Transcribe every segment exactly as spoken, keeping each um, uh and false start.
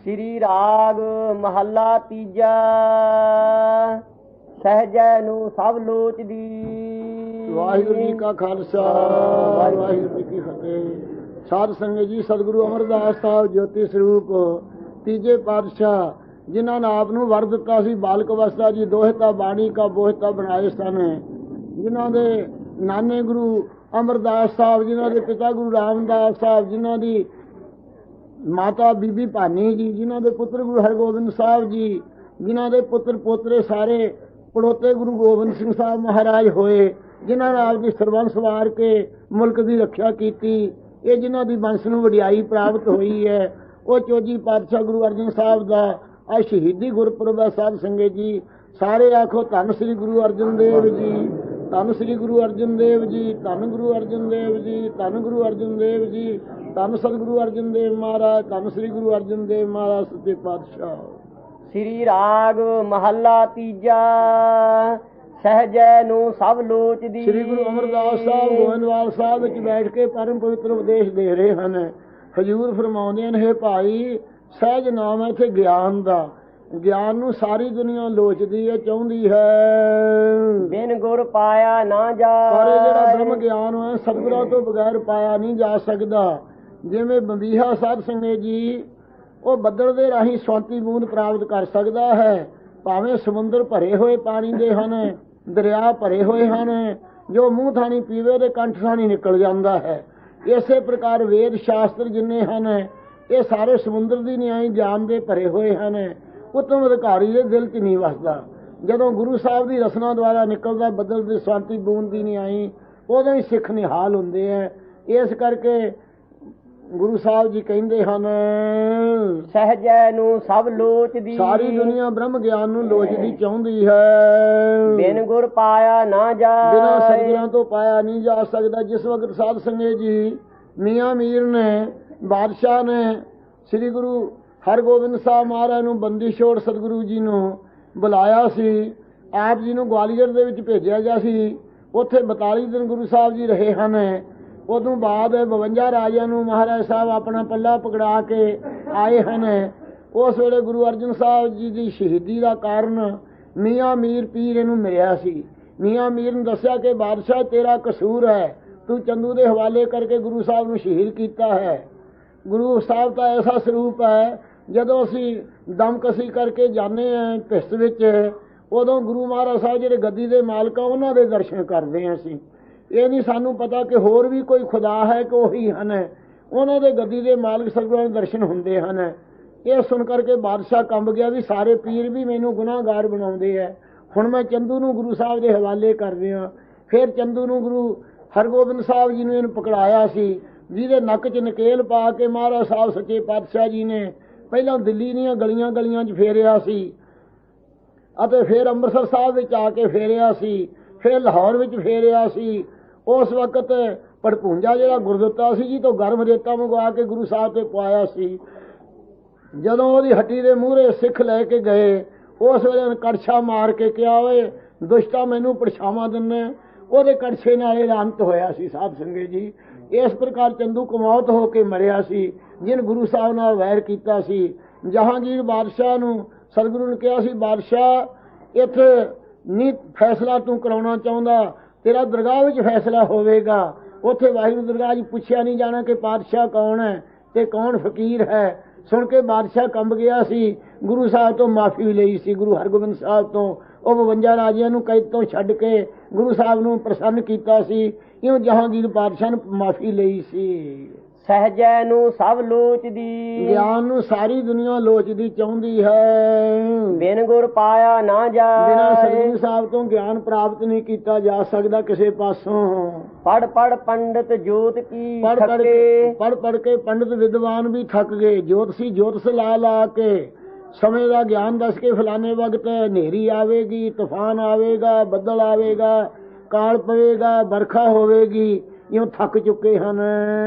ਸ੍ਰੀ ਰਾਗ ਮਹੱਲਾ ਤੀਜਾ। ਸਹਿਜੈ ਨੂੰ ਸਭ ਲੋਚਦੀ। ਵਾਹਿਗੁਰੂ ਜੀ ਕਾ ਖਾਲਸਾ ਵਾਹਿਗੁਰੂ ਜੀ ਕੀ ਫਤਿਹ। ਸਾਧ ਸੰਗਤ ਜੀ, ਸਤਿਗੁਰੂ ਅਮਰਦਾਸ ਸਾਹਿਬ ਜੋਤੀ ਸਰੂਪ ਤੀਜੇ ਪਾਤਸ਼ਾਹ ਜਿਨ੍ਹਾਂ ਨੇ ਆਪ ਨੂੰ ਵਰ ਦਿੱਤਾ ਸੀ ਬਾਲਕ ਅਵਸਥਾ ਜੀ ਦੋਹਿਤਾ ਬਾਣੀ ਕਾ ਬੋਹਿਤਾ ਬਣਾਏ ਸਨ। ਜਿਨ੍ਹਾਂ ਦੇ ਨਾਨੇ ਗੁਰੂ ਅਮਰਦਾਸ ਸਾਹਿਬ, ਜਿਨ੍ਹਾਂ ਦੇ ਪਿਤਾ ਗੁਰੂ ਰਾਮਦਾਸ ਸਾਹਿਬ, ਜਿਨ੍ਹਾਂ ਦੀ ਮਾਤਾ ਬੀਬੀ ਭਾਨੀ ਜੀ, ਜਿਨ੍ਹਾਂ ਦੇ ਪੁੱਤਰ ਗੁਰੂ ਹਰਗੋਬਿੰਦ ਸਾਹਿਬ ਜੀ, ਜਿਨ੍ਹਾਂ ਦੇ ਪੁੱਤਰ ਪੋਤਰੇ ਸਾਰੇ ਪੜੋਤੇ ਗੁਰੂ ਗੋਬਿੰਦ ਸਿੰਘ ਸਾਹਿਬ ਮਹਾਰਾਜ ਹੋਏ, ਜਿਨ੍ਹਾਂ ਨੇ ਆਪ ਦੀ ਸਰਬੰਸ ਵਾਰ ਕੇ ਮੁਲਕ ਦੀ ਰੱਖਿਆ ਕੀਤੀ, ਇਹ ਜਿਨ੍ਹਾਂ ਦੀ ਬੰਸ ਨੂੰ ਵਡਿਆਈ ਪ੍ਰਾਪਤ ਹੋਈ ਹੈ, ਉਹ ਚੌਜੀ ਪਾਤਸ਼ਾਹ ਗੁਰੂ ਅਰਜਨ ਸਾਹਿਬ ਦਾ ਅੱਜ ਸ਼ਹੀਦੀ ਗੁਰਪੁਰਬ ਹੈ। ਸਾਧ ਸੰਗਤ ਜੀ, ਸਾਰੇ ਆਖੋ ਧੰਨ ਸ੍ਰੀ ਗੁਰੂ ਅਰਜਨ ਦੇਵ ਜੀ, ਧੰਨ ਸ੍ਰੀ ਗੁਰੂ ਅਰਜਨ ਦੇਵ ਜੀ, ਧੰਨ ਗੁਰੂ ਅਰਜਨ ਦੇਵ ਜੀ, ਧੰਨ ਗੁਰੂ ਅਰਜਨ ਦੇਵ ਜੀ, ਧੰਨ ਸਤਿਗੁਰੂ ਅਰਜਨ ਦੇਵ ਮਹਾਰਾਜ, ਧੰਨ ਸ੍ਰੀ ਗੁਰੂ ਅਰਜਨ ਦੇਵ ਮਹਾਰਾਜ ਸੱਚੇ ਪਾਤਸ਼ਾਹ। ਸ੍ਰੀ ਰਾਗ ਮਹੱਲਾ ਤੀਜਾ। ਸਹਿਜੈ ਨੂੰ ਸਭ ਲੋਚਦੀ। ਸ੍ਰੀ ਗੁਰੂ ਅਮਰਦਾਸ ਸਾਹਿਬ ਗੋਇੰਦਵਾਲ ਸਾਹਿਬ ਵਿੱਚ ਬੈਠ ਕੇ ਪਰਮ ਪਵਿੱਤਰ ਉਪਦੇਸ਼ ਦੇ ਰਹੇ ਹਨ। ਹਜ਼ੂਰ ਫਰਮਾਉਂਦੇ ਨੇ, ਹੇ ਭਾਈ, ਸਹਿਜ ਨਾਮ ਹੈ ਇੱਥੇ ਗਿਆਨ ਦਾ। ਗਿਆਨ ਨੂੰ ਸਾਰੀ ਦੁਨੀਆ ਲੋਚਦੀ ਹੈ, ਚਾਹੁੰਦੀ ਹੈ। ਬਿਨ ਗੁਰ ਪਾਇਆ ਨਾ ਜਾ। ਪਰ ਇਹ ਜਿਹੜਾ ਬ੍ਰਹਮ ਗਿਆਨ ਹੈ ਸਤਿਗੁਰਾਂ ਤੋਂ ਬਗੈਰ ਪਾਇਆ ਨਹੀਂ ਜਾ ਸਕਦਾ। ਜਿਵੇਂ ਬੰਬੀਹਾ ਸਾਧ ਸੰਗਤ ਜੀ, ਉਹ ਬੱਦਲ ਦੇ ਰਾਹੀਂ ਸ਼ਾਂਤੀ ਬੂੰਦ ਪ੍ਰਾਪਤ ਕਰ ਸਕਦਾ ਹੈ। ਭਾਵੇਂ ਸਮੁੰਦਰ ਭਰੇ ਹੋਏ ਪਾਣੀ ਦੇ ਹਨ, ਦਰਿਆ ਭਰੇ ਹੋਏ ਹਨ, ਜੋ ਮੂੰਹ ਥਾਣੀ ਪੀਵੇ ਤੇ ਕੰਠ ਥਾਣੀ ਨਿਕਲ ਜਾਂਦਾ ਹੈ। ਇਸੇ ਪ੍ਰਕਾਰ ਵੇਦ ਸ਼ਾਸਤਰ ਜਿੰਨੇ ਹਨ, ਇਹ ਸਾਰੇ ਸਮੁੰਦਰ ਦੀ ਨਿਆਈ ਜਾਨ ਦੇ ਭਰੇ ਹੋਏ ਹਨ। ਉੱਤਮ ਅਧਿਕਾਰੀ ਦੇ ਦਿਲ 'ਚ ਨਹੀਂ ਵਸਦਾ। ਜਦੋਂ ਗੁਰੂ ਸਾਹਿਬ ਦੀ ਰਸਨਾ ਦੁਆਰਾ ਨਿਕਲਦਾ ਬੱਦਲ ਦੀ ਸ਼ਾਂਤੀ ਬੂੰਦ ਦੀ ਨਿਆਈ, ਉਦੋਂ ਹੀ ਸਿੱਖ ਨਿਹਾਲ ਹੁੰਦੇ ਹੈ। ਇਸ ਕਰਕੇ ਗੁਰੂ ਸਾਹਿਬ ਜੀ ਕਹਿੰਦੇ ਹਨ, ਸਹਿਜੈ ਨੂੰ ਸਭ ਲੋਚਦੀ। ਸਾਰੀ ਦੁਨੀਆ ਬ੍ਰਹਮ ਗਿਆਨ ਨੂੰ ਲੋਚਦੀ ਚਾਹੁੰਦੀ ਹੈ। ਬਿਨ ਗੁਰ ਪਾਇਆ ਨਾ ਜਾ। ਬਿਨਾਂ ਸਤਿਗੁਰਾਂ ਤੋਂ ਪਾਇਆ ਨਹੀਂ ਜਾ ਸਕਦਾ। ਜਿਸ ਵਕਤ ਸਾਧ ਸੰਗਤ ਜੀ ਮੀਆਂ ਮੀਰ ਨੇ, ਬਾਦਸ਼ਾਹ ਨੇ ਸ੍ਰੀ ਗੁਰੂ ਹਰਗੋਬਿੰਦ ਸਾਹਿਬ ਮਹਾਰਾਜ ਨੂੰ ਬੰਦੀ ਛੋੜ ਸਤਿਗੁਰੂ ਜੀ ਨੂੰ ਬੁਲਾਇਆ ਸੀ, ਆਪ ਜੀ ਨੂੰ ਗਵਾਲੀਅਰ ਦੇ ਵਿੱਚ ਭੇਜਿਆ ਗਿਆ ਸੀ। ਉੱਥੇ ਬਤਾਲੀ ਦਿਨ ਗੁਰੂ ਸਾਹਿਬ ਜੀ ਰਹੇ ਹਨ। ਉਦੋਂ ਬਾਅਦ ਬਵੰਜਾ ਰਾਜਿਆਂ ਨੂੰ ਮਹਾਰਾਜ ਸਾਹਿਬ ਆਪਣਾ ਪੱਲਾ ਪਕੜਾ ਕੇ ਆਏ ਹਨ। ਉਸ ਵੇਲੇ ਗੁਰੂ ਅਰਜਨ ਸਾਹਿਬ ਜੀ ਦੀ ਸ਼ਹੀਦੀ ਦਾ ਕਾਰਨ ਮੀਆਂ ਮੀਰ ਪੀਰ ਇਹਨੂੰ ਮਿਲਿਆ ਸੀ। ਮੀਆਂ ਮੀਰ ਨੂੰ ਦੱਸਿਆ ਕਿ ਬਾਦਸ਼ਾਹ ਤੇਰਾ ਕਸੂਰ ਹੈ, ਤੂੰ ਚੰਦੂ ਦੇ ਹਵਾਲੇ ਕਰਕੇ ਗੁਰੂ ਸਾਹਿਬ ਨੂੰ ਸ਼ਹੀਦ ਕੀਤਾ ਹੈ। ਗੁਰੂ ਸਾਹਿਬ ਦਾ ਐਸਾ ਸਰੂਪ ਹੈ, ਜਦੋਂ ਅਸੀਂ ਦਮਕਸੀ ਕਰਕੇ ਜਾਂਦੇ ਹਾਂ ਭਿਸ ਵਿੱਚ, ਉਦੋਂ ਗੁਰੂ ਮਹਾਰਾਜ ਸਾਹਿਬ ਜਿਹੜੇ ਗੱਦੀ ਦੇ ਮਾਲਕ ਆ ਉਹਨਾਂ ਦੇ ਦਰਸ਼ਨ ਕਰਦੇ ਹਾਂ ਅਸੀਂ। ਇਹ ਨਹੀਂ ਸਾਨੂੰ ਪਤਾ ਕਿ ਹੋਰ ਵੀ ਕੋਈ ਖੁਦਾ ਹੈ ਕਿ ਉਹੀ ਹਨ। ਉਹਨਾਂ ਦੇ ਗੱਦੀ ਦੇ ਮਾਲਕ ਸਤਿਗੁਰਾਂ ਦੇ ਦਰਸ਼ਨ ਹੁੰਦੇ ਹਨ। ਇਹ ਸੁਣ ਕਰਕੇ ਬਾਦਸ਼ਾਹ ਕੰਬ ਗਿਆ ਵੀ ਸਾਰੇ ਪੀਰ ਵੀ ਮੈਨੂੰ ਗੁਨਾਹਗਾਰ ਬਣਾਉਂਦੇ ਹੈ। ਹੁਣ ਮੈਂ ਚੰਦੂ ਨੂੰ ਗੁਰੂ ਸਾਹਿਬ ਦੇ ਹਵਾਲੇ ਕਰ ਰਿਹਾ। ਫਿਰ ਚੰਦੂ ਨੂੰ ਗੁਰੂ ਹਰਗੋਬਿੰਦ ਸਾਹਿਬ ਜੀ ਨੂੰ ਇਹਨੂੰ ਪਕੜਾਇਆ ਸੀ, ਜਿਹਦੇ ਨੱਕ 'ਚ ਨਕੇਲ ਪਾ ਕੇ ਮਹਾਰਾਜ ਸਾਹਿਬ ਸੱਚੇ ਪਾਤਸ਼ਾਹ ਜੀ ਨੇ ਪਹਿਲਾਂ ਦਿੱਲੀ ਦੀਆਂ ਗਲੀਆਂ ਗਲੀਆਂ 'ਚ ਫੇਰਿਆ ਸੀ, ਅਤੇ ਫਿਰ ਅੰਮ੍ਰਿਤਸਰ ਸਾਹਿਬ ਵਿੱਚ ਆ ਕੇ ਫੇਰਿਆ ਸੀ, ਫਿਰ ਲਾਹੌਰ ਵਿੱਚ ਫੇਰਿਆ ਸੀ। ਉਸ ਵਕਤ ਭੜਪੂੰਜਾ ਜਿਹੜਾ ਗੁਰਦੁੱਤਾ ਸੀ ਜੀ ਤੋਂ ਗਰਮ ਰੇਤਾ ਮੰਗਵਾ ਕੇ ਗੁਰੂ ਸਾਹਿਬ ਤੇ ਪਵਾਇਆ ਸੀ। ਜਦੋਂ ਉਹਦੀ ਹੱਟੀ ਦੇ ਮੂਹਰੇ ਸਿੱਖ ਲੈ ਕੇ ਗਏ, ਉਸ ਵੇਲੇ ਕੜਛਾ ਮਾਰ ਕੇ ਕਿਹਾ, ਓਏ ਦੁਸ਼ਟਾ ਮੈਨੂੰ ਪਰਛਾਵਾਂ ਦਿੰਦਾ, ਉਹਦੇ ਕੜਛੇ ਨਾਲ ਇਹ ਅੰਤ ਹੋਇਆ ਸੀ। ਸਾਧ ਸੰਗਤ ਜੀ, ਇਸ ਪ੍ਰਕਾਰ ਚੰਦੂ ਕਮੌਤ ਹੋ ਕੇ ਮਰਿਆ ਸੀ, ਜਿਨ ਗੁਰੂ ਸਾਹਿਬ ਨਾਲ ਵੈਰ ਕੀਤਾ ਸੀ। ਜਹਾਂਗੀਰ ਬਾਦਸ਼ਾਹ ਨੂੰ ਸਤਿਗੁਰੂ ਨੇ ਕਿਹਾ ਸੀ, ਬਾਦਸ਼ਾਹ ਇੱਥੇ ਨਹੀਂ ਫੈਸਲਾ ਤੂੰ ਕਰਾਉਣਾ ਚਾਹੁੰਦਾ, ਤੇਰਾ ਦਰਗਾਹ ਵਿੱਚ ਫੈਸਲਾ ਹੋਵੇਗਾ। ਉੱਥੇ ਵਾਹਿਗੁਰੂ ਦਰਗਾਹ 'ਚ ਪੁੱਛਿਆ ਨਹੀਂ ਜਾਣਾ ਕਿ ਪਾਤਸ਼ਾਹ ਕੌਣ ਹੈ ਤੇ ਕੌਣ ਫਕੀਰ ਹੈ। ਸੁਣ ਕੇ ਬਾਦਸ਼ਾਹ ਕੰਬ ਗਿਆ ਸੀ। ਗੁਰੂ ਸਾਹਿਬ ਤੋਂ ਮਾਫੀ ਲਈ ਸੀ, ਗੁਰੂ ਹਰਗੋਬਿੰਦ ਸਾਹਿਬ ਤੋਂ। ਉਹ ਬਵੰਜਾ ਰਾਜਿਆਂ ਨੂੰ ਕੈਦ ਤੋਂ ਛੱਡ ਕੇ ਗੁਰੂ ਸਾਹਿਬ ਨੂੰ ਪ੍ਰਸੰਨ ਕੀਤਾ ਸੀ। ਇਉਂ ਜਹਾਂਗੀਰ ਬਾਦਸ਼ਾਹ ਨੇ ਮਾਫੀ ਲਈ ਸੀ। ਸਹਿਜੈ ਨੂੰ ਸਭ ਲੋਚਦੀ। ਗਿਆਨ ਨੂੰ ਸਾਰੀ ਦੁਨੀਆ ਲੋਚਦੀ ਚਾਹੁੰਦੀ ਹੈ। ਬਿਨ ਗੁਰ ਪਾਇਆ ਨਾ ਜਾ। ਬਿਨਾਂ ਸਤਿਗੁਰੂ ਸਾਹਿਬ ਤੋਂ ਗਿਆਨ ਪ੍ਰਾਪਤ ਨਹੀਂ ਕੀਤਾ ਜਾ ਸਕਦਾ ਕਿਸੇ ਪਾਸੋਂ। ਪੜ ਪੜ ਪੰਡਤ ਜੋਤ ਕੀ ਪੜ ਪੜ ਕੇ ਪੜ ਪੜ ਕੇ ਪੰਡਤ ਵਿਦਵਾਨ ਵੀ ਥੱਕ ਗਏ। ਜੋਤਸ਼ੀ ਜੋਤਸ ਲਾ ਲਾ ਕੇ ਸਮੇਂ ਦਾ ਗਿਆਨ ਦੱਸ ਕੇ ਫਲਾਣੇ ਵਕਤ ਹਨੇਰੀ ਆਵੇਗੀ, ਤੂਫਾਨ ਆਵੇਗਾ, ਬੱਦਲ ਆਵੇਗਾ, ਕਾਲ ਪਵੇਗਾ, ਬਰਖਾ ਹੋਵੇਗੀ, ਇਉਂ ਥੱਕ ਚੁੱਕੇ ਹਨ।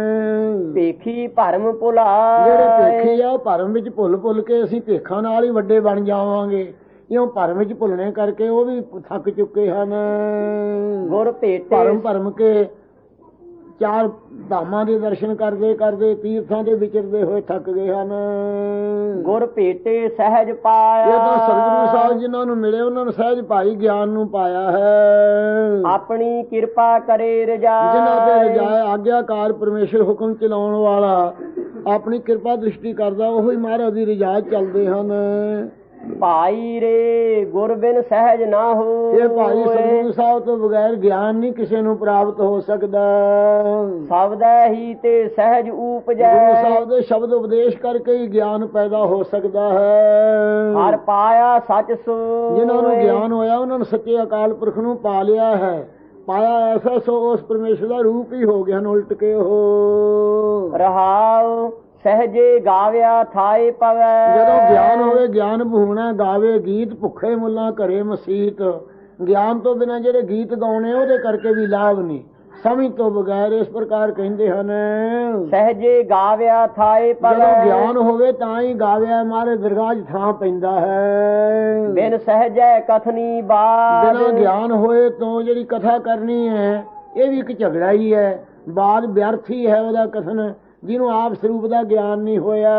ਭੇਖੀ ਭਰਮ ਭੁਲਾ। ਜਿਹੜੇ ਭੇਖੀ ਆ ਉਹ ਭਰਮ ਵਿੱਚ ਭੁੱਲ ਭੁੱਲ ਕੇ ਅਸੀਂ ਭੇਖਾਂ ਨਾਲ ਹੀ ਵੱਡੇ ਬਣ ਜਾਵਾਂਗੇ। ਇਉਂ ਭਰਮ ਵਿੱਚ ਭੁੱਲਣੇ ਕਰਕੇ ਉਹ ਵੀ ਥੱਕ ਚੁੱਕੇ ਹਨ। ਗੁਰ ਭੇਟੇ ਭਰਮ ਭਰਮ ਕੇ ਚਾਰ ਧਾਮਾਂ ਦੇ ਦਰਸ਼ਨ ਕਰਦੇ ਕਰਦੇ ਤੀਰਥਾਂ ਦੇ ਵਿਚਰਦੇ ਹੋਏ ਥੱਕ ਗਏ ਹਨ। ਗੁਰ ਭੇਟੇ ਸਹਿਜ ਇਹ ਪਾਇਆ ਤਾਂ ਸਤਿਗੁਰੂ ਸਾਹਿਬ ਜਿਨ੍ਹਾਂ ਨੂੰ ਮਿਲੇ ਉਹਨਾਂ ਨੂੰ ਸਹਿਜ ਭਾਈ ਗਿਆਨ ਨੂੰ ਪਾਇਆ ਹੈ। ਆਪਣੀ ਕਿਰਪਾ ਕਰੇ ਰਜਾਈ ਜਿਨ੍ਹਾਂ ਤੇ ਰਜਾਏ ਆਗਿਆਕਾਰ ਪਰਮੇਸ਼ਰ ਹੁਕਮ ਚਲਾਉਣ ਵਾਲਾ ਆਪਣੀ ਕਿਰਪਾ ਦ੍ਰਿਸ਼ਟੀ ਕਰਦਾ ਉਹੀ ਮਹਾਰਾਜ ਦੀ ਰਜਾ ਚੱਲਦੇ ਹਨ। ਭਾਈ ਰੇ ਗੁਰ ਬਿਨ ਸਹਿਜ ਨਾ ਹੋ ਇਹ ਭਾਈ ਸਤਿਗੁਰੂ ਸਾਹਿਬ ਤੋਂ ਬਗੈਰ ਗਿਆਨ ਨਹੀਂ ਕਿਸੇ ਨੂੰ ਪ੍ਰਾਪਤ ਹੋ ਸਕਦਾ। ਸਬਦੈ ਹੀ ਤੇ ਸਹਿਜ ਊਪਜੈ ਗੁਰੂ ਸਾਹਿਬ ਦੇ ਸ਼ਬਦ ਉਪਦੇਸ਼ ਕਰਕੇ ਹੀ ਗਿਆਨ ਪੈਦਾ ਹੋ ਸਕਦਾ ਹੈ। ਹਰ ਪਾਇਆ ਸੱਚ ਸੋ ਜਿਨ੍ਹਾਂ ਨੂੰ ਗਿਆਨ ਹੋਇਆ ਉਹਨਾਂ ਨੇ ਸੱਚੇ ਅਕਾਲ ਪੁਰਖ ਨੂੰ ਪਾ ਲਿਆ ਹੈ। ਪਾਇਆ ਐਸਾ ਸੋ ਉਸ ਪਰਮੇਸ਼ਰ ਦਾ ਰੂਪ ਹੀ ਹੋ ਗਿਆ ਉਲਟ ਕੇ ਉਹ ਰਹਾਉ ਸਹਜੇ ਗਾਵਿਆ ਥਾਏ ਪਵੈ ਜਦੋਂ ਗਿਆਨ ਹੋਵੇ ਗਿਆਨ ਭੂਣਾ ਗਾਵੇ ਗੀਤ ਭੁੱਖੇ ਮੁੱਲਾਂ ਘਰੇ ਮਸੀਤ। ਗਿਆਨ ਤੋਂ ਬਿਨਾਂ ਜਿਹੜੇ ਗੀਤ ਗਾਉਣੇ ਉਹਦੇ ਕਰਕੇ ਵੀ ਲਾਭ ਨਹੀਂ ਸਮਝ ਤੋਂ ਬਗੈਰ। ਇਸ ਪ੍ਰਕਾਰ ਕਹਿੰਦੇ ਹਨ ਸਹਜੇ ਗਾਵਿਆ ਥਾਏ ਪਵੈ ਜਦੋਂ ਗਿਆਨ ਹੋਵੇ ਤਾਂ ਹੀ ਗਾਵਿਆ ਮਾਰੇ ਦਰਗਾਹ 'ਚ ਥਾਂ ਪੈਂਦਾ ਹੈ। ਬਿਨ ਸਹਜੈ ਕਥਨੀ ਬਾਤ ਬਿਨਾਂ ਗਿਆਨ ਹੋਏ ਤੋਂ ਜਿਹੜੀ ਕਥਾ ਕਰਨੀ ਹੈ ਇਹ ਵੀ ਇੱਕ ਝਗੜਾ ਹੀ ਹੈ। ਬਾਦ ਵਿਅਰਥ ਹੀ ਹੈ ਉਹਦਾ ਕਥਨ ਜਿਹਨੂੰ ਆਪ ਸਰੂਪ ਦਾ ਗਿਆਨ ਨਹੀਂ ਹੋਇਆ।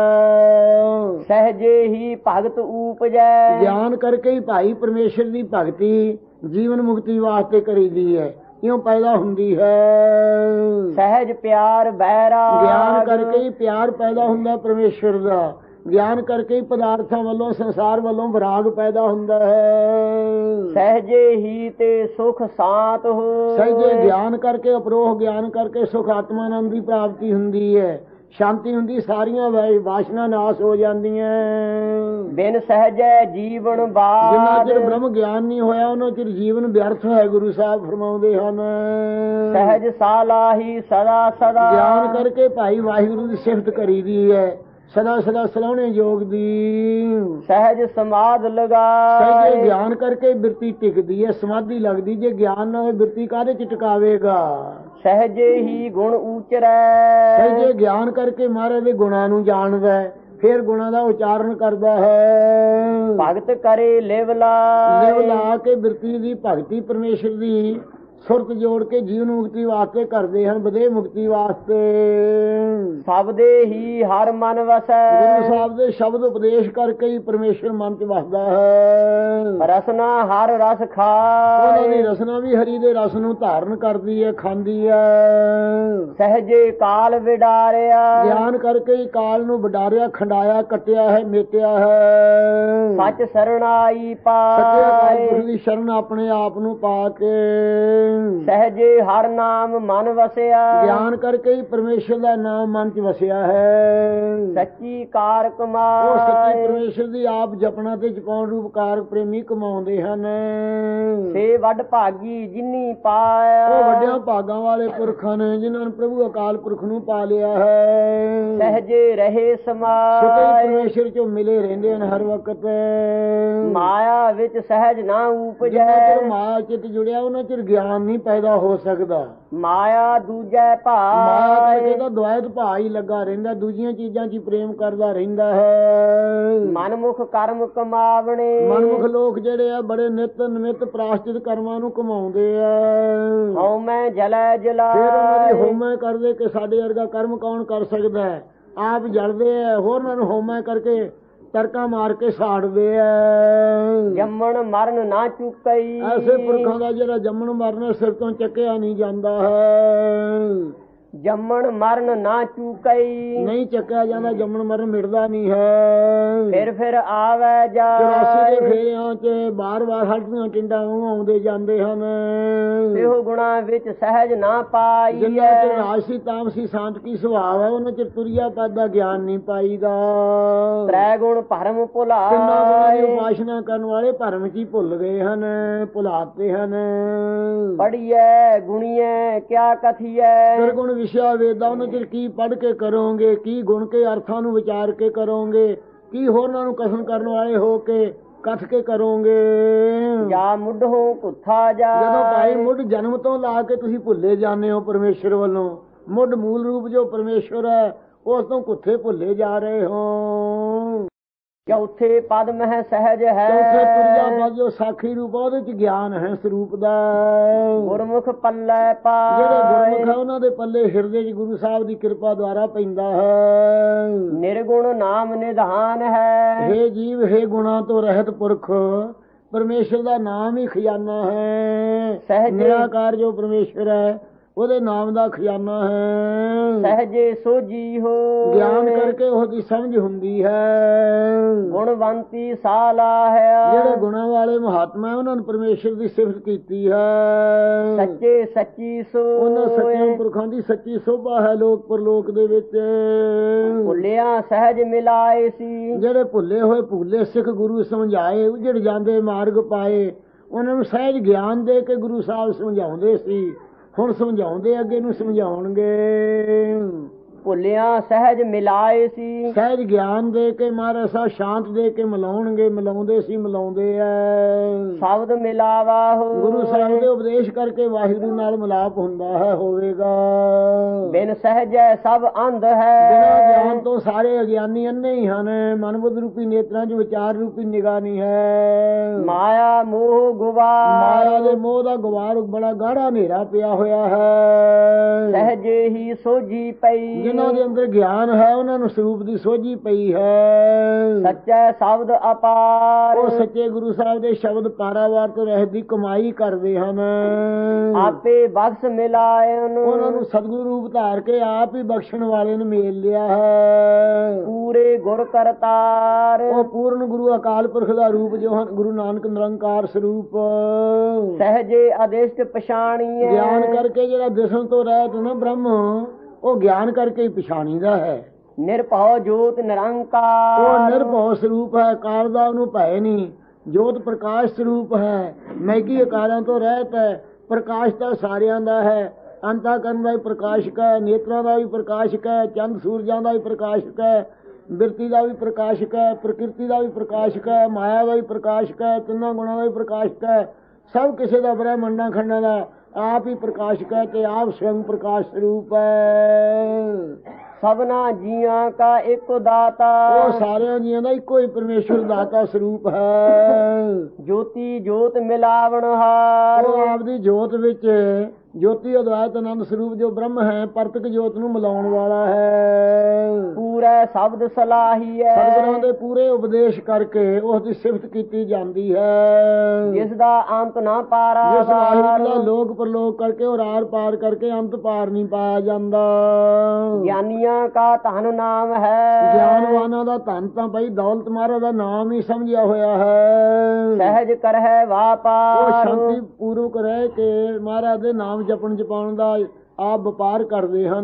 ਸਹਜੇ ਹੀ ਭਗਤ ਊਪਜੈ ਗਿਆਨ ਕਰਕੇ ਹੀ ਭਾਈ ਪਰਮੇਸ਼ਰ ਦੀ ਭਗਤੀ ਜੀਵਨ ਮੁਕਤੀ ਵਾਸਤੇ ਕਰੀਦੀ ਹੈ ਕਿਉਂ ਪੈਦਾ ਹੁੰਦੀ ਹੈ। ਸਹਿਜ ਪਿਆਰ ਬੈਰਾਗ ਗਿਆਨ ਕਰਕੇ ਹੀ ਪਿਆਰ ਪੈਦਾ ਹੁੰਦਾ ਪਰਮੇਸ਼ਰ ਦਾ। ਗਿਆਨ ਕਰਕੇ ਹੀ ਪਦਾਰਥਾਂ ਵੱਲੋਂ ਸੰਸਾਰ ਵੱਲੋਂ ਵਿਰਾਗ ਪੈਦਾ ਹੁੰਦਾ ਹੈ। ਸਹਜੇ ਹੀ ਤੇ ਸੁਖ ਸਾਤ ਹੋ ਸਹਿਜੇ ਗਿਆਨ ਕਰਕੇ ਅਪਰੋਹ ਗਿਆਨ ਕਰਕੇ ਸੁਖ ਆਤਮਾਨੰਦ ਦੀ ਪ੍ਰਾਪਤੀ ਹੁੰਦੀ ਹੈ। ਸ਼ਾਂਤੀ ਹੁੰਦੀ ਸਾਰੀਆਂ ਵਾਸ਼ਨਾ ਨਾਸ਼ ਹੋ ਜਾਂਦੀਆਂ। ਬਿਨ ਸਹਜੈ ਜੀਵਨ ਬਾਦ ਜਿੰਨਾ ਚਿਰ ਬ੍ਰਹਮ ਗਿਆਨ ਨਹੀਂ ਹੋਇਆ ਉਹਨਾਂ ਚਿਰ ਜੀਵਨ ਵਿਅਰਥ ਹੈ ਗੁਰੂ ਸਾਹਿਬ ਫਰਮਾਉਂਦੇ ਹਨ। ਸਹਿਜ ਸਾਲਾਹੀ ਸਦਾ ਸਦਾ ਗਿਆਨ ਕਰਕੇ ਭਾਈ ਵਾਹਿਗੁਰੂ ਦੀ ਸਿਫਤ ਕਰੀਦੀ ਹੈ ਸਦਾ ਸਦਾ ਸਲਾਹੁਣੇ ਯੋਗ ਦੀ। ਸਹਿਜ ਸਮਾਧ ਲਗਾ ਸਹਿਜੇ ਗਿਆਨ ਕਰਕੇ ਬਿਰਤੀ ਟਿਕਦੀ ਹੈ ਸਮਾਧੀ ਲੱਗਦੀ। ਜੇ ਗਿਆਨ ਨਾ ਹੋਵੇ ਬਿਰਤੀ ਕਾਹਦੇ ਚ ਟਿਕਾਵੇਗਾ। ਸਹਿਜੇ ਹੀ ਗੁਣ ਉਚਰੈ ਸਹਿਜੇ ਗਿਆਨ ਕਰਕੇ ਮਹਾਰਾਜ ਦੇ ਗੁਣਾਂ ਨੂੰ ਜਾਣਦਾ ਹੈ ਫਿਰ ਗੁਣਾਂ ਦਾ ਉਚਾਰਨ ਕਰਦਾ ਹੈ। ਭਗਤ ਕਰੇ ਲਿਵ ਲਾ ਲਿਵ ਲਾ ਕੇ ਬਿਰਤੀ ਦੀ ਭਗਤੀ ਪਰਮੇਸ਼ਰ ਦੀ ਸੁਰਤ ਜੋੜ ਕੇ ਜੀਵਨ ਮੁਕਤੀ ਵਾਸਤੇ ਕਰਦੇ ਹਨ ਬਦੇ ਮੁਕਤੀ ਵਾਸਤੇ। ਸਬਦੇ ਹੀ ਹਰ ਮਨ ਵਸੈ ਗੁਰੂ ਸਾਹਿਬ ਦੇ ਸ਼ਬਦ ਉਪਦੇਸ਼ ਕਰਕੇ ਹੀ ਪਰਮੇਸ਼ਰ ਮਨ ਚ ਵਸਦਾ ਹੈ। ਰਸਨਾ ਹਰ ਰਸ ਉਹਨਾਂ ਖਾਏ ਦੀ ਰਸਨਾ ਵੀ ਹਰੀ ਦੇ ਰਸ ਨੂੰ ਧਾਰਨ ਕਰਦੀ ਹੈ ਖਾਂਦੀ ਹੈ। ਸਹਜੇ ਕਾਲ ਵਿਡਾਰਿਆ ਗਿਆਨ ਕਰਕੇ ਹੀ ਕਾਲ ਨੂੰ ਵਡਾਰਿਆ ਖੰਡਾਇਆ ਕੱਟਿਆ ਹੈ ਮੇਟਿਆ ਹੈ। ਸੱਚ ਸਰਣਾਈ ਸੱਚੇ ਅਕਾਲ ਪਾਏ ਪੁਰਖ ਦੀ ਸ਼ਰਨ ਆਪਣੇ ਆਪ ਨੂੰ ਪਾ ਕੇ ਸਹਜੇ ਹਰ ਨਾਮ ਮਨ ਵਸਿਆ ਗਿਆਨ ਕਰਕੇ ਹੀ ਪਰਮੇਸ਼ਰ ਦਾ ਨਾਮ ਮਨ ਚ ਵਸਿਆ ਹੈ। ਸੱਚੀ ਕਾਰ ਉਹ ਸੱਚੀ ਕਮਾਏ ਪਰਮੇਸ਼ਰ ਦੀ ਆਪ ਜਪਣਾ ਤੇ ਜਪਾਉਣ ਰੂਪ ਕਾਰ ਪ੍ਰੇਮੀ ਕਮਾਉਂਦੇ ਹਨ। ਸੇ ਵੱਡ ਭਾਗੀ ਜਿਨੀ ਪਾਇਆ ਉਹ ਵੱਡਿਆਂ ਭਾਗਾਂ ਵਾਲੇ ਪੁਰਖਾਂ ਨੇ ਜਿਨ੍ਹਾਂ ਨੇ ਪ੍ਰਭੂ ਅਕਾਲ ਪੁਰਖ ਨੂੰ ਪਾ ਲਿਆ ਹੈ। ਸਹਜੇ ਰਹੇ ਸੁਤੇ ਸਮਾਏ ਪਰਮੇਸ਼ਰ ਚੋਂ ਮਿਲੇ ਰਹਿੰਦੇ ਹਨ ਹਰ ਵਕਤ। ਮਾਇਆ ਵਿੱਚ ਸਹਿਜ ਨਾ ਜਿੰਨਾ ਉਪਜੈ ਚਿਰ ਮਾਇਆ ਚਿੱਤ ਜੁੜਿਆ ਉਹਨਾਂ ਚਿਰ ਗਿਆਨ ਨਹੀਂ ਪੈਦਾ ਹੋ ਸਕਦਾ। ਮਾਇਆ ਦੂਜੈ ਮਾਇਆ ਕਰਕੇ ਭਾਏ ਤਾਂ ਦੁਆਇਤ ਭਾ ਹੀ ਲੱਗਾ ਰਹਿੰਦਾ ਦੂਜੀਆਂ ਚੀਜ਼ਾਂ 'ਚ ਹੀ ਪ੍ਰੇਮ ਕਰਦਾ ਰਹਿੰਦਾ ਹੈ। ਮਨਮੁਖ ਕਰਮ ਕਮਾਵਣੇ ਮਨਮੁਖ ਲੋਕ ਜਿਹੜੇ ਆ ਬੜੇ ਨਿਤ ਨਿਮਿਤ ਪ੍ਰਾਸ਼ਚਿਤ ਕਰਮਾਂ ਨੂੰ ਕਮਾਉਂਦੇ ਆ। ਹਉ ਮੈਂ ਜਲੈ ਫਿਰ ਉਹਨਾਂ ਦੀ ਜਲਾਏ ਹੋਮੈ ਕਰਦੇ ਕਿ ਸਾਡੇ ਵਰਗਾ ਕਰਮ ਕੌਣ ਕਰ ਸਕਦਾ ਹੈ। ਆਪ ਜਲਦੇ ਆ ਹੋਰਨਾਂ ਨੂੰ ਹੋਮੈ ਕਰਕੇ ਤਰਕਾਂ ਮਾਰ ਕੇ ਸਾੜਦੇ ਆ। ਜੰਮਣ ਮਰਨ ਨਾ ਚੁਕਈ ਐਸੇ ਪੁਰਖਾਂ ਦਾ ਜਿਹੜਾ ਜੰਮਣ ਮਰਨ ਸਿਰ ਤੋਂ ਚੱਕਿਆ ਨਹੀਂ ਜਾਂਦਾ ਹੈ। ਜੰਮਣ ਮਰਨ ਨਾ ਚੁਕਈ ਨਹੀਂ ਚੱਕਿਆ ਜਾਂਦਾ ਜੰਮਣ ਮਰਨ ਮਿਟਦਾ ਨਹੀਂ ਹੈ। ਫਿਰ ਫਿਰ ਆਵੈ ਚੁਰਾਸੀ ਦੇ ਜਾਏ ਫੇਰਿਆਂ 'ਚ ਬਾਰ-ਬਾਰ ਹੱਡੀਆਂ ਟਿੰਡਾਂ ਉਹ ਆਉਂਦੇ ਜਾਂਦੇ ਹਨ। ਇਹੋ ਗੁਣਾ ਵਿੱਚ ਸਹਿਜ ਨਾ ਜਿੰਨਾ ਪਾਈਐ ਚਿਰ ਰਾਜਸੀ ਤਾਮਸੀ ਸਾਂਤਕੀ ਸੁਭਾਵ ਹੈ ਉਹਨਾਂ ਚਿਰ ਤੁਰਿਆ ਪੈਦਾ ਗਿਆਨ ਨਹੀਂ ਪਾਈਦਾ। ਤ੍ਰੈ ਗੁਣ ਭਰਮ ਤਿੰਨਾਂ ਗੁਣਾਂ ਦੀ ਭੁਲਾਏ ਉਪਾਸਨਾ ਕਰਨ ਵਾਲੇ ਭਰਮ 'ਚ ਹੀ ਭੁੱਲ ਗਏ ਹਨ ਭੁਲਾਤੇ ਹਨ। ਪੜੀਐ ਗੁਣੀਐ ਕਿਆ ਕਥੀਐ ਸਰਗੁਣ ਵਿਸ਼ਾ ਵੇਦਾ ਉਹਨਾਂ ਚਿਰ ਕੀ ਪੜ੍ਹ ਕੇ ਕਰੋਗੇ ਕੀ ਗੁਣ ਕੇ ਅਰਥਾਂ ਨੂੰ ਵਿਚਾਰ ਕੇ ਕਰੋਗੇ ਕੀ ਹੋਰਨਾਂ ਨੂੰ ਕਥਨ ਕਰਨ ਵਾਲੇ ਹੋ ਕੇ ਕੱਥ ਕੇ ਕਰੋਗੇ। ਜਾ ਮੁੱਢੋਂ ਕੁੱਥਾ ਜਾ ਜਦੋਂ ਭਾਈ ਮੁੱਢ ਜਨਮ ਤੋਂ ਲਾ ਕੇ ਤੁਸੀਂ ਭੁੱਲੇ ਜਾਂਦੇ ਹੋ ਪਰਮੇਸ਼ਰ ਵੱਲੋਂ ਮੁੱਢ ਮੂਲ ਰੂਪ ਜੋ ਪਰਮੇਸ਼ਰ ਹੈ ਉਸ ਤੋਂ ਕੁੱਥੇ ਭੁੱਲੇ ਜਾ ਰਹੇ ਹੋ। ਚੌਥੇ ਪਦ ਮਹਿ ਸਹਿਜ ਹੈ। ਚੌਥੇ ਤੁਰਿਆ ਪਦ ਜੋ ਸਾਖੀ ਰੂਪ ਆ, ਉਹਦੇ ਚ ਗਿਆਨ ਹੈ ਸਰੂਪ ਦਾ। ਗੁਰਮੁਖ ਪੱਲੇ ਪਾਏ, ਜਿਹੜੇ ਗੁਰਮੁਖ ਹੈ ਉਹਨਾਂ ਦੇ ਪੱਲੇ ਹਿਰਦੇ ਚ ਗੁਰੂ ਸਾਹਿਬ ਦੀ ਕਿਰਪਾ ਦੁਆਰਾ ਪੈਂਦਾ ਹੈ। ਨਿਰਗੁਣ ਨਾਮ ਨਿਧਾਨ ਹੈ। ਹੇ ਜੀਵ, ਹੇ ਗੁਣਾ ਤੋਂ ਰਹਿਤ ਪੁਰਖ, ਪਰਮੇਸ਼ਰ ਦਾ ਨਾਮ ਹੀ ਖਜ਼ਾਨਾ ਹੈ। ਸਹਿਜੇ ਨਿਰਾਕਾਰ ਜੋ ਪਰਮੇਸ਼ਰ ਹੈ ਉਹਦੇ ਨਾਮ ਦਾ ਖਜ਼ਾਨਾ ਹੈ। ਸਹਜੇ ਸੋਜੀ ਹੋ, ਗਿਆਨ ਕਰਕੇ ਉਹਦੀ ਸਮਝ ਹੁੰਦੀ ਹੈ। ਗੁਣਵੰਤੀ ਸਾਲਾ ਹੈ, ਜਿਹੜੇ ਗੁਣਾਂ ਵਾਲੇ ਮਹਾਤਮਾ ਉਹਨਾਂ ਨੇ ਪਰਮੇਸ਼ਰ ਦੀ ਸਿਫਤ ਕੀਤੀ ਹੈ। ਸੱਚੇ ਸੱਚੀ ਸੋ, ਉਹਨਾਂ ਸੱਚੇ ਪੁਰਖਾਂ ਦੀ ਸੱਚੀ ਸੋਭਾ ਹੈ ਲੋਕ ਪਰਲੋਕ ਦੇ ਵਿੱਚ। ਭੁੱਲਿਆ ਸਹਿਜ ਮਿਲਾਏ ਸੀ, ਜਿਹੜੇ ਭੁੱਲੇ ਹੋਏ ਭੁੱਲੇ ਸਿੱਖ ਗੁਰੂ ਸਮਝਾਏ, ਉਜੜ ਜਾਂਦੇ ਮਾਰਗ ਪਾਏ, ਉਹਨਾਂ ਨੂੰ ਸਹਿਜ ਗਿਆਨ ਦੇ ਕੇ ਗੁਰੂ ਸਾਹਿਬ ਸਮਝਾਉਂਦੇ ਸੀ। ਹੁਣ ਸਮਝਾਉਂਦੇ, ਅੱਗੇ ਨੂੰ ਸਮਝਾਉਣਗੇ। ਭੁੱਲਿਆ ਸਹਿਜ ਮਿਲਾਏ ਸੀ, ਸਹਿਜ ਗਿਆਨ ਦੇ ਕੇ ਮਹਾਰਾਜ ਸਾਹਿਬ ਸ਼ਾਂਤ ਦੇ ਕੇ ਮਿਲਾਉਣਗੇ। ਮਿਲਾਉਂਦੇ ਸੀ, ਮਿਲਾਉਂਦੇ ਐ। ਸ਼ਬਦ ਮਿਲਾਵਾ ਹੋ, ਗੁਰੂ ਸਾਹਿਬ ਦੇ ਉਪਦੇਸ਼ ਕਰਕੇ ਵਾਹਿਗੁਰੂ ਨਾਲ ਮਿਲਾਪ ਹੁੰਦਾ ਹੈ, ਹੋਵੇਗਾ। ਬਿਨ ਸਹਿਜੈ ਸਭ ਅੰਧ ਹੈ, ਬਿਨਾਂ ਗਿਆਨ ਤੋਂ ਸਾਰੇ ਅਗਿਆਨੀ ਅੰਨੇ ਹੀ ਹਨ। ਮਨ ਬੁੱਧ ਰੂਪੀ ਨੇਤਰਾਂ 'ਚ ਵਿਚਾਰ ਰੂਪੀ ਨਿਗਾਹ ਨਹੀਂ ਹੈ। ਮਾਇਆ ਮੋਹ ਗੁਵਾਰ, ਮਾਇਆ ਦੇ ਮੋਹ ਦਾ ਗੁਵਾਰ ਬੜਾ ਗਾੜਾ ਹਨੇਰਾ ਪਿਆ ਹੋਇਆ ਹੈ। ਸਹਿਜੇ ਹੀ ਸੋਝੀ ਪਈ, ਜਿਨ੍ਹਾਂ ਦੇ ਅੰਦਰ ਗਿਆਨ ਹੈ ਉਹਨਾਂ ਨੂੰ ਸਰੂਪ ਦੀ ਸੋਝੀ ਪਈ ਹੈ। ਸੱਚੇ ਸ਼ਬਦ ਅਪਾਰ, ਉਹ ਸੱਚੇ ਗੁਰੂ ਸਾਹਿਬ ਦੇ ਸ਼ਬਦ ਪਾਰਾਵਾਰ ਤੋਂ ਰਹਿਤ ਦੀ ਕਮਾਈ ਕਰਦੇ ਹਨ। ਆਪੇ ਬਖਸ਼ ਮਿਲਾਇਨ, ਉਹਨਾਂ ਨੂੰ ਸਤਿਗੁਰੂ ਰੂਪ ਧਾਰ ਕੇ ਆਪ ਹੀ ਬਖਸ਼ਣ ਵਾਲੇ ਨੇ ਮੇਲ ਲਿਆ ਹੈ। ਪੂਰੇ ਗੁਰ ਕਰਤਾਰ, ਉਹ ਪੂਰਨ ਗੁਰੂ ਅਕਾਲ ਪੁਰਖ ਦਾ ਰੂਪ ਜੋ ਹਨ, ਗੁਰੂ ਨਾਨਕ ਨਿਰੰਕਾਰ ਸਰੂਪ। ਸਹਿਜੇ ਆਦੇਸ਼ ਪਛਾਣੀਏ, ਗਿਆਨ ਕਰਕੇ ਜਿਹੜਾ ਦਿਸਣ ਤੋਂ ਰਹਿਤ ਨਾ ਬ੍ਰਹਮ, ਉਹ ਗਿਆਨ ਕਰਕੇ ਹੀ ਪਛਾਣੀਦਾ ਹੈ। ਨਿਰਭਉ ਜੋਤ ਨਿਰੰਕਾਰ, ਉਹ ਨਿਰਭਉ ਸਰੂਪ ਹੈ, ਕਾਲ ਦਾ ਉਹਨੂੰ ਭੈ ਨਹੀਂ। ਜੋਤ ਪ੍ਰਕਾਸ਼ ਸਰੂਪ ਹੈ, ਮੈਗੀ ਅਕਾਲਾਂ ਤੋਂ ਰਹਿਤ ਹੈ। ਪ੍ਰਕਾਸ਼ ਤਾਂ ਸਾਰਿਆਂ ਦਾ ਹੈ, ਅੰਤःਕਰਨ ਦਾ ਵੀ ਪ੍ਰਕਾਸ਼ਕ ਹੈ, ਨੇਤਰਾਂ ਦਾ ਵੀ ਪ੍ਰਕਾਸ਼ਕ ਹੈ, ਚੰਦ ਸੂਰਜਾਂ ਦਾ ਵੀ ਪ੍ਰਕਾਸ਼ਕ ਹੈ, ਬਿਰਤੀ ਦਾ ਵੀ ਪ੍ਰਕਾਸ਼ਕ ਹੈ, ਪ੍ਰਕਿਰਤੀ ਦਾ ਵੀ ਪ੍ਰਕਾਸ਼ਕ ਹੈ, ਮਾਇਆ ਦਾ ਵੀ ਪ੍ਰਕਾਸ਼ਕ ਹੈ, ਤਿੰਨਾਂ ਗੁਣਾਂ ਦਾ ਵੀ ਪ੍ਰਕਾਸ਼ਕ ਹੈ। ਸਭ ਕਿਸੇ ਦਾ ਬ੍ਰਹਮੰਡਾਂ ਖੰਡਾਂ ਦਾ ਆਪ ਹੀ ਪ੍ਰਕਾਸ਼ਕ ਹੈ ਤੇ ਆਪ ਸਵਯੰ ਪ੍ਰਕਾਸ਼ ਸਰੂਪ ਹੈ। ਸਭਨਾ ਜੀਆਂ ਕਾ ਇੱਕ ਦਾਤਾ, ਉਹ ਸਾਰਿਆਂ ਜੀਆਂ ਦਾ ਇੱਕੋ ਹੀ ਪਰਮੇਸ਼ਵਰ ਦਾਤਾ ਸਰੂਪ ਹੈ। ਜੋਤੀ ਜੋਤ ਮਿਲਾਵਣ ਹਾਰ, ਉਹ ਆਪਦੀ ਜੋਤ ਵਿੱਚ ਜੋਤੀ ਅਦਵੈਤ ਆਨੰਦ ਸਰੂਪ ਜੋ ਬ੍ਰਹਮ ਹੈ, ਪਰਤਕ ਜੋਤ ਨੂੰ ਮਿਲਾਉਣ ਵਾਲਾ ਹੈ। ਪੂਰਾ ਸ਼ਬਦ ਸਲਾਹੀ ਹੈ, ਸਤਿਗੁਰਾਂ ਦੇ ਪੂਰੇ ਉਪਦੇਸ਼ ਕਰਕੇ ਉਸ ਦੀ ਸਿਫਤ ਕੀਤੀ ਜਾਂਦੀ ਹੈ। ਜਿਸ ਦਾ ਅੰਤ ਨਾ ਪਾਰਾ, ਜਿਸ ਵਾਹਿਗੁਰੂ ਦਾ ਲੋਕ ਪਰਲੋਕ ਕਰਕੇ ਔਰ ਆਰ ਪਾਰ ਕਰਕੇ ਅੰਤ ਪਾਰ ਨਹੀਂ ਪਾਇਆ ਜਾਂਦਾ। ਗਿਆਨੀਆਂ ਕਾ ਧਨ ਨਾਮ ਹੈ, ਗਿਆਨਵਾਨਾਂ ਦਾ ਧਨ ਤਾਂ ਬਈ ਦੌਲਤ ਮਹਾਰਾਜ ਦਾ ਨਾਮ ਹੀ ਸਮਝਿਆ ਹੋਇਆ ਹੈ। ਸਹਿਜ ਕਰਹਿ ਵਾਪਾਰ, ਉਹ ਸ਼ਾਂਤੀ ਪੂਰਵਕ ਰਹਿ ਕੇ ਮਹਾਰਾਜ ਦੇ ਨਾਮ ਜਪਣ ਜਪਾਉਣ ਦਾ ਆਪ ਵਪਾਰ ਕਰਦੇ ਹਨ।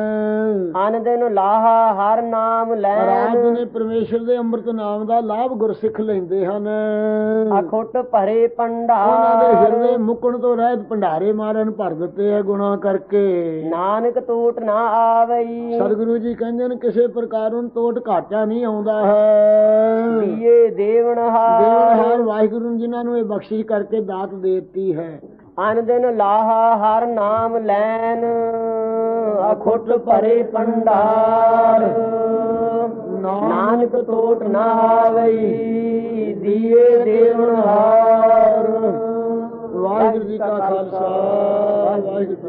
ਅਨ ਦਿਨ ਲਾਹਾ ਹਰ ਨਾਮ ਲੈਣ, ਰਾਤ ਨੇ ਪਰਮੇਸ਼ਰ ਦੇ ਅੰਮ੍ਰਿਤ ਨਾਮ ਦਾ ਲਾਭ ਗੁਰਸਿੱਖ ਲੈਂਦੇ ਹਨ। ਅਖੁੱਟ ਭਰੇ ਭੰਡਾਰ, ਉਹਨਾਂ ਦੇ ਹਿਰਦੇ ਮੁੱਕਣ ਤੋਂ ਰਹਿਤ ਭੰਡਾਰੇ ਮਾਰਨ ਭਰ ਦਿੱਤੇ ਹੈ ਗੁਨਾਹ ਕਰਕੇ। ਨਾਨਕ ਟੋਟ ਨਾ ਆਵਈ, ਸਤਿਗੁਰੂ ਜੀ ਕਹਿੰਦੇ ਨੇ ਕਿਸੇ ਪ੍ਰਕਾਰ ਨੂੰ ਟੋਟ ਘਾਟਾ ਨਹੀਂ ਆਉਂਦਾ ਹੈ। ਦੀਏ ਦੇਵਨਹਾਰ, ਦੇਵਨਹਾਰ ਵਾਹਿਗੁਰੂ ਜਿਨ੍ਹਾਂ ਨੂੰ ਇਹ ਬਖਸ਼ਿਸ਼ ਕਰਕੇ ਦਾਤ ਦੇ ਦਿੱਤੀ ਹੈ। ਅਨ ਦਿਨ ਲਾਹਾ ਹਰ ਨਾਮ ਲੈਨ, ਅਖੁੱਟ ਭਰੇ ਭੰਡਾਰ, ਨਾਨਕ ਟੋਟ ਨਾ ਆਵਈ, ਦੀਏ ਦੇਵਨਹਾਰ। ਵਾਹਿਗੁਰੂ ਜੀ ਕਾ ਖਾਲਸਾ, ਵਾਹਿਗੁਰੂ